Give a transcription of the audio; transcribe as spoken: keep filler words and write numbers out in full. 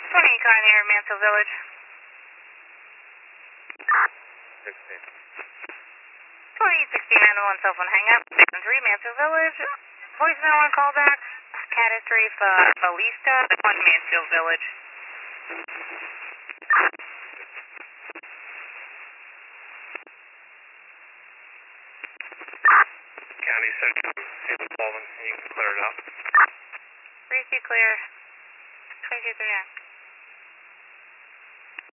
twenty Econ here, Mansfield Village. sixteen. twenty sixteen nine one cell phone hang up. Station three, Mansfield Village. Voicemail on callback. Catastrophe uh, Ballista, one Mansfield Village. County Central, Haven Baldwin, you can clear it up. three C clear. twenty-two three nine.